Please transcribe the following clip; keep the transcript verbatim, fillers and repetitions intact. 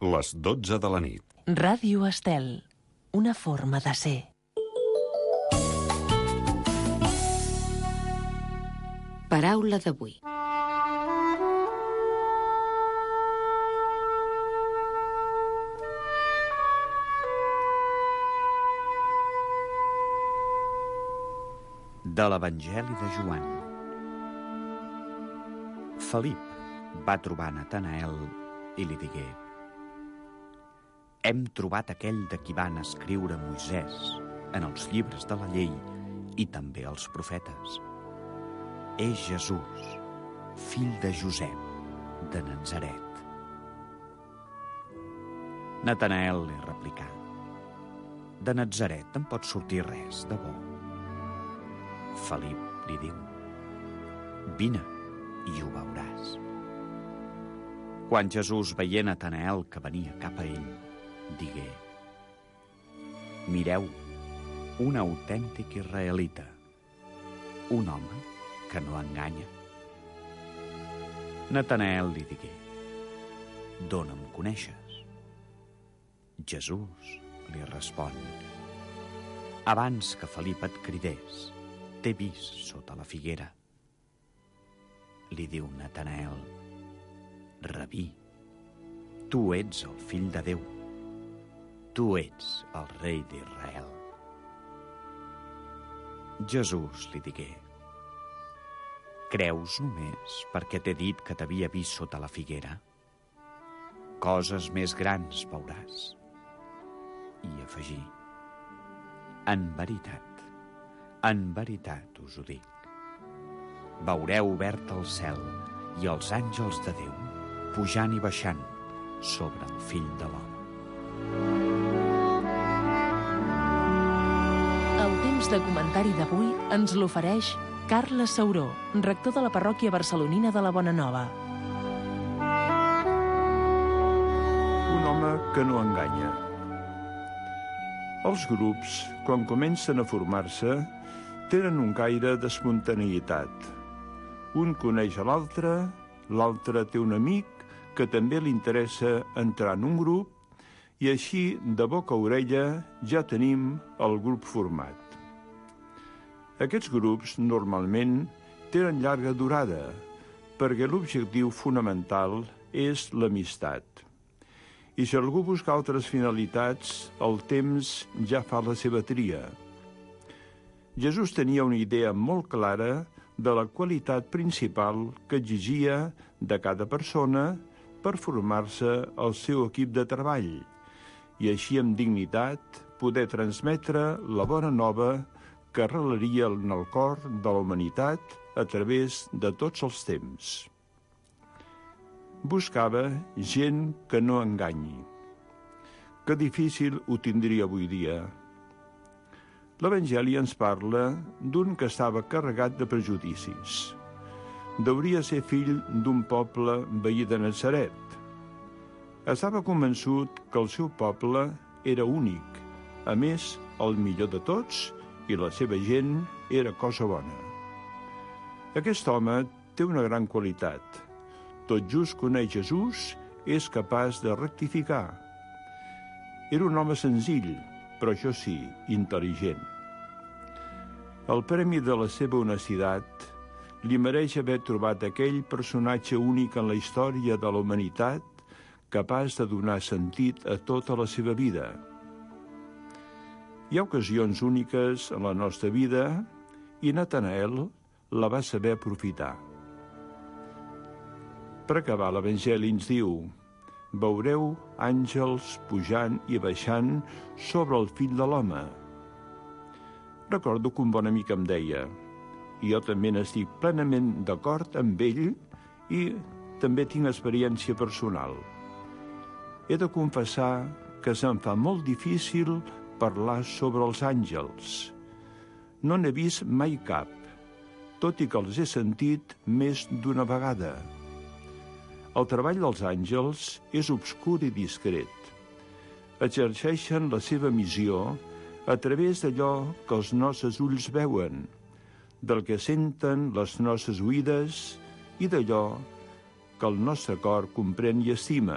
Les dotze de la nit. Ràdio Estel, una forma de ser. Paraula d'avui. De l'Evangeli de Joan. Felip va trobar Natanael i li digué: hem trobat aquell de qui van escriure Moisès en els llibres de la llei i també els profetes. És Jesús, fill de Josep, de Natzaret. Natanael li replicà: de Natzaret en pot sortir res de bo. Felip li diu: vine i ho veuràs. Quan Jesús veia Natanael que venia cap a ell, digué: mireu, un autèntic israelita, un home que no enganya. Natanael li digué: d'on em coneixes? Jesús li respon: abans que Felip et cridés, t'he vist sota la figuera. Li diu Natanael: Rabí, tu ets el fill de Déu. Tu ets el rei d'Israel. Jesús li digué: creus només perquè t'he dit que t'havia vist sota la figuera? Coses més grans veuràs. I afegí: en veritat, en veritat us ho dic. Veureu obert el cel i els àngels de Déu pujant i baixant sobre el fill de l'home. El temps de comentari d'avui ens l'ofereix Carles Sauró, rector de la parròquia barcelonina de la Bonanova. Un home que no enganya. Els grups, quan comencen a formar-se, tenen un caire d'espontaneïtat. Un coneix a l'altre, l'altre té un amic que també li interessa entrar en un grup, i així, de boca a orella, ja tenim el grup format. Aquests grups, normalment, tenen llarga durada, perquè l'objectiu fonamental és l'amistat. I si algú busca altres finalitats, el temps ja fa la seva tria. Jesús tenia una idea molt clara de la qualitat principal que exigia de cada persona per formar-se el seu equip de treball i així amb dignitat poder transmetre la bona nova que arrelaria en el cor de la humanitat a través de tots els temps. Buscava gent que no enganyi. Que difícil ho tindria avui dia. L'Evangeli ens parla d'un que estava carregat de prejudicis. Deuria ser fill d'un poble veí de Natzaret. Estava convençut que el seu poble era únic, a més, el millor de tots, i la seva gent era cosa bona. Aquest home té una gran qualitat. Tot just coneix Jesús, és capaç de rectificar. Era un home senzill, però això sí, intel·ligent. El premi de la seva honestitat li mereix haver trobat aquell personatge únic en la història de la humanitat capaç de donar sentit a tota la seva vida. Hi ha ocasions úniques en la nostra vida i Natanael la va saber aprofitar. Per acabar, l'Evangeli ens diu: veureu àngels pujant i baixant sobre el fill de l'home. Recordo que un bon amic em deia, i jo també n'estic plenament d'acord amb ell i també tinc experiència personal. He de confessar que se'm fa molt difícil parlar sobre els àngels. No n'he vist mai cap, tot i que els he sentit més d'una vegada. El treball dels àngels és obscur i discret. Exerceixen la seva missió a través d'allò que els nostres ulls veuen, del que senten les nostres oïdes i d'allò que el nostre cor comprèn i estima.